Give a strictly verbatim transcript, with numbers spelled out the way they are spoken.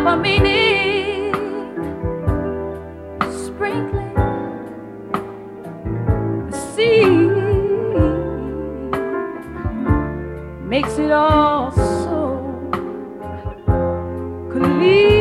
have a meaning. Sprinkling the seed makes it all so clear.